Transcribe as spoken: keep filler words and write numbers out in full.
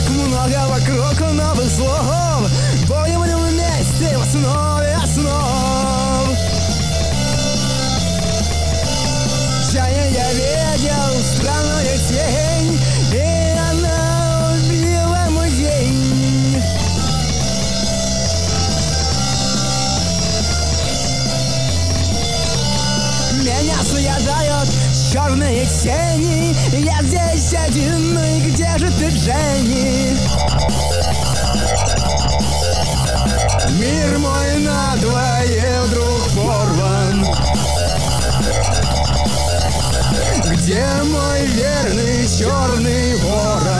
много вокруг новых слов. Будем ли вместе в основе основ? Чая я видел странную тень, и она убила мой день. Меня съедают черные тени. Я здесь один, ну и где же ты, Дженни? Мир мой надвое вдруг порван. Где мой верный черный ворон?